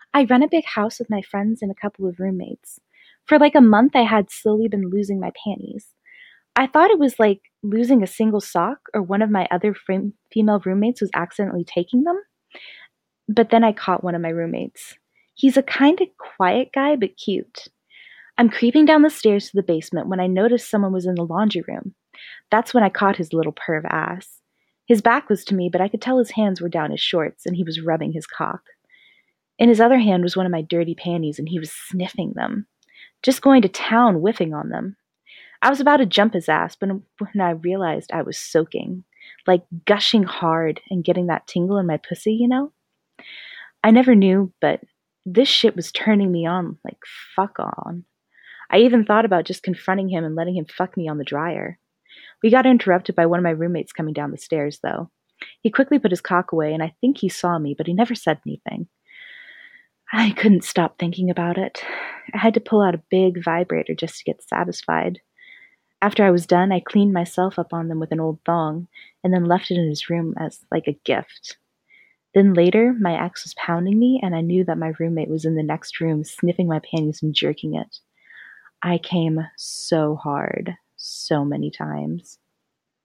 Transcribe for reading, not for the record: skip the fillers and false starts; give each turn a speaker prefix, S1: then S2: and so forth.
S1: I run a big house with my friends and a couple of roommates. For like a month, I had slowly been losing my panties. I thought it was like losing a single sock or one of my other female roommates was accidentally taking them. But then I caught one of my roommates. He's a kind of quiet guy, but cute. I'm creeping down the stairs to the basement when I noticed someone was in the laundry room. That's when I caught his little perv ass. His back was to me, but I could tell his hands were down his shorts and he was rubbing his cock. In his other hand was one of my dirty panties and he was sniffing them, just going to town whiffing on them. I was about to jump his ass, but when I realized I was soaking, like gushing hard and getting that tingle in my pussy, you know? I never knew, but this shit was turning me on like fuck on. I even thought about just confronting him and letting him fuck me on the dryer. We got interrupted by one of my roommates coming down the stairs, though. He quickly put his cock away, and I think he saw me, but he never said anything. I couldn't stop thinking about it. I had to pull out a big vibrator just to get satisfied. After I was done, I cleaned myself up on them with an old thong, and then left it in his room as like a gift. Then later, my ex was pounding me, and I knew that my roommate was in the next room sniffing my panties and jerking it. I came so hard, so many times.